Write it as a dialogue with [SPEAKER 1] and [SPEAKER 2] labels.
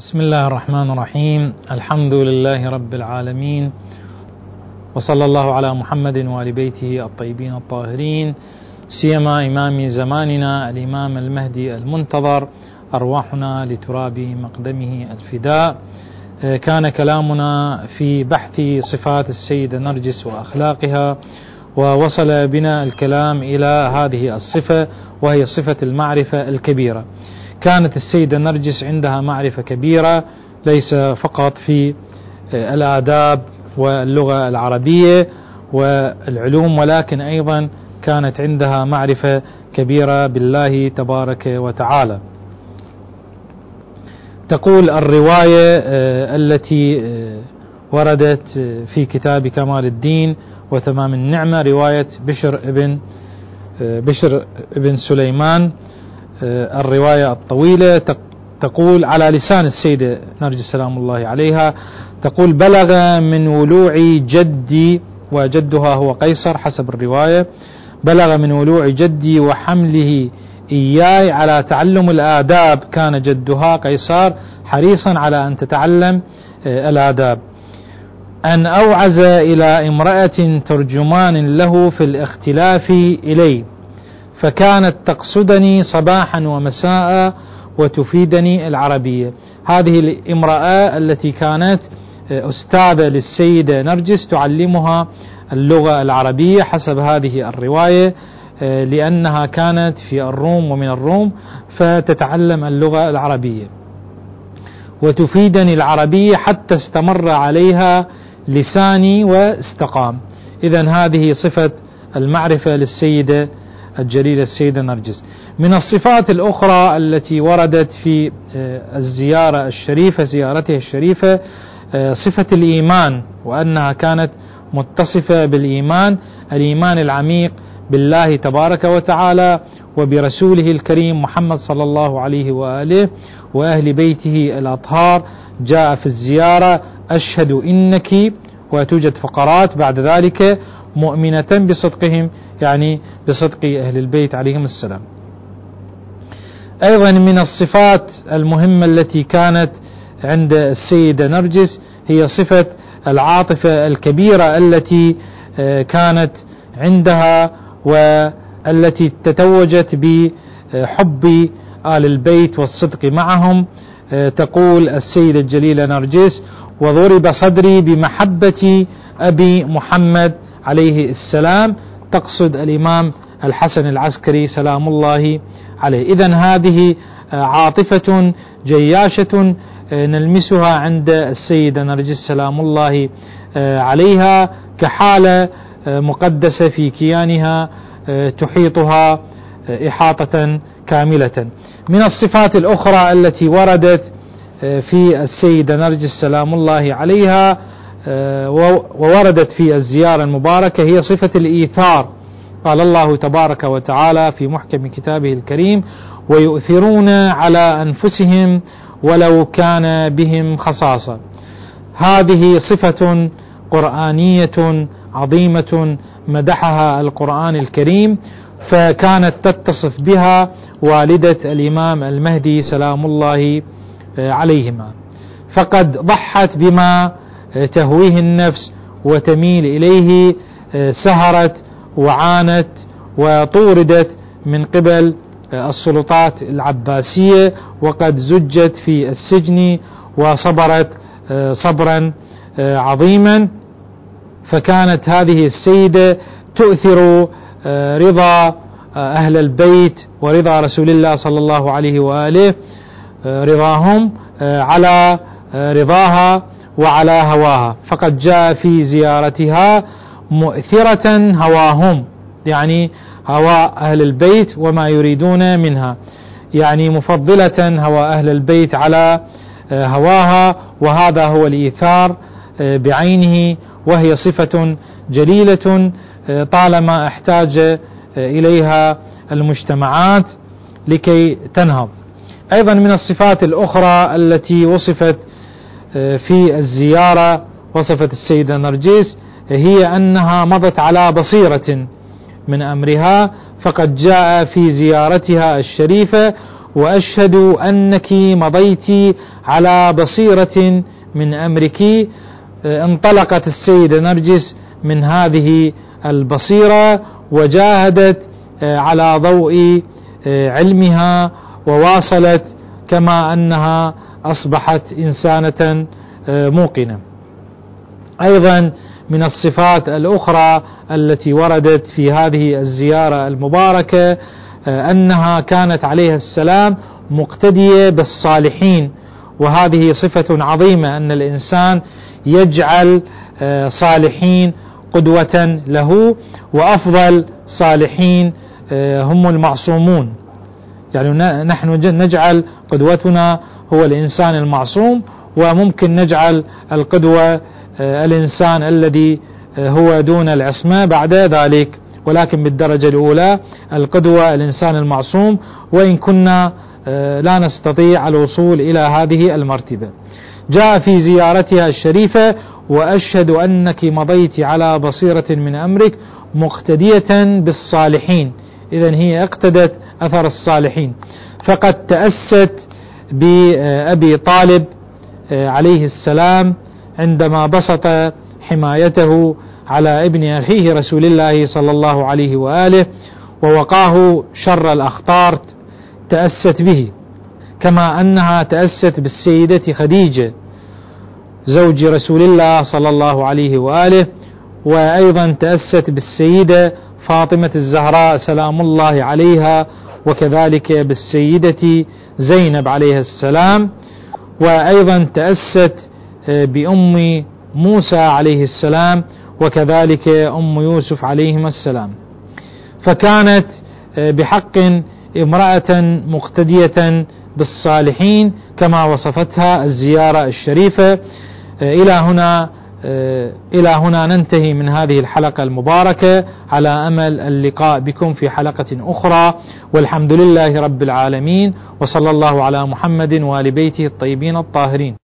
[SPEAKER 1] بسم الله الرحمن الرحيم. الحمد لله رب العالمين، وصلى الله على محمد وآل بيته الطيبين الطاهرين، سيما إمام زماننا الإمام المهدي المنتظر، أرواحنا لتراب مقدمه الفداء. كان كلامنا في بحث صفات السيدة نرجس وأخلاقها، ووصل بنا الكلام إلى هذه الصفة، وهي صفة المعرفة الكبيرة. كانت السيدة نرجس عندها معرفة كبيرة، ليس فقط في الآداب واللغة العربية والعلوم، ولكن أيضا كانت عندها معرفة كبيرة بالله تبارك وتعالى. تقول الرواية التي وردت في كتاب كمال الدين وتمام النعمة، رواية بشر ابن سليمان، الرواية الطويلة، تقول على لسان السيدة نرجس سلام الله عليها، تقول: بلغ من ولوع جدي، وجدها هو قيصر حسب الرواية، بلغ من ولوع جدي وحمله إياي على تعلم الآداب، كان جدها قيصر حريصا على أن تتعلم الآداب، أن أوعز إلى امرأة ترجمان له في الاختلاف إلي، فكانت تقصدني صباحا ومساء وتفيدني العربية. هذه الامرأة التي كانت أستاذة للسيدة نرجس تعلمها اللغة العربية حسب هذه الرواية، لأنها كانت في الروم ومن الروم فتتعلم اللغة العربية، وتفيدني العربية حتى استمر عليها لساني واستقام. إذن هذه صفة المعرفة للسيدة الجليلة السيدة نرجس. من الصفات الأخرى التي وردت في الزيارة الشريفة، زيارتها الشريفة، صفة الإيمان، وأنها كانت متصفة بالإيمان، الإيمان العميق بالله تبارك وتعالى وبرسوله الكريم محمد صلى الله عليه وآله وأهل بيته الأطهار. جاء في الزيارة: أشهد إنك، وتوجد فقرات بعد ذلك: مؤمنة بصدقهم، يعني بصدق أهل البيت عليهم السلام. أيضا من الصفات المهمة التي كانت عند السيدة نرجس هي صفة العاطفة الكبيرة التي كانت عندها، والتي تتوجت بحب آل البيت والصدق معهم. تقول السيدة الجليلة نرجس: وضرب صدري بمحبة أبي محمد عليه السلام، تقصد الإمام الحسن العسكري سلام الله عليه. إذن هذه عاطفة جياشة نلمسها عند السيدة نرجس سلام الله عليها، كحالة مقدسة في كيانها تحيطها إحاطة كاملة. من الصفات الأخرى التي وردت في السيدة نرجس سلام الله عليها ووردت في الزيارة المباركة هي صفة الإيثار. قال الله تبارك وتعالى في محكم كتابه الكريم: ويؤثرون على أنفسهم ولو كان بهم خصاصة. هذه صفة قرآنية عظيمة مدحها القرآن الكريم، فكانت تتصف بها والدة الإمام المهدي سلام الله عليهما، فقد ضحت بما تهويه النفس وتميل إليه، سهرت وعانت وطوردت من قبل السلطات العباسية، وقد زجت في السجن وصبرت صبرا عظيما. فكانت هذه السيدة تؤثر رضا أهل البيت ورضا رسول الله صلى الله عليه وآله، رضاهم على رضاها وعلى هواها. فقد جاء في زيارتها: مؤثرة هواهم، يعني هواء أهل البيت وما يريدون منها، يعني مفضلة هواء أهل البيت على هواها، وهذا هو الإيثار بعينه، وهي صفة جليلة طالما احتاج إليها المجتمعات لكي تنهض. أيضا من الصفات الأخرى التي وصفت في الزيارة، وصفت السيدة نرجس، هي أنها مضت على بصيرة من أمرها، فقد جاء في زيارتها الشريفة: وأشهد أنك مضيت على بصيرة من أمرك. انطلقت السيدة نرجس من هذه البصيرة وجاهدت على ضوء علمها وواصلت كما أنها أصبحت إنسانة موقنة. أيضا من الصفات الأخرى التي وردت في هذه الزيارة المباركة أنها كانت عليها السلام مقتدية بالصالحين، وهذه صفة عظيمة أن الإنسان يجعل صالحين قدوة له، وأفضل صالحين هم المعصومون. يعني نحن نجعل قدوتنا هو الإنسان المعصوم، وممكن نجعل القدوة الإنسان الذي هو دون العصمة بعد ذلك، ولكن بالدرجة الأولى القدوة الإنسان المعصوم، وإن كنا لا نستطيع الوصول إلى هذه المرتبة. جاء في زيارتها الشريفة: وأشهد أنك مضيت على بصيرة من أمرك مقتدية بالصالحين. إذن هي اقتدت أثر الصالحين، فقد تأست بأبي طالب عليه السلام عندما بسط حمايته على ابن أخيه رسول الله صلى الله عليه وآله ووقاه شر الأخطار، تأست به، كما أنها تأست بالسيدة خديجة زوج رسول الله صلى الله عليه وآله، وأيضا تأست بالسيدة فاطمة الزهراء سلام الله عليها، وكذلك بالسيدة زينب عليها السلام، وأيضا تأست بأم موسى عليه السلام، وكذلك أم يوسف عليهما السلام. فكانت بحق امرأة مقتدية بالصالحين كما وصفتها الزيارة الشريفة. إلى هنا ننتهي من هذه الحلقة المباركة، على أمل اللقاء بكم في حلقة أخرى، والحمد لله رب العالمين، وصلى الله على محمد وآل بيته الطيبين الطاهرين.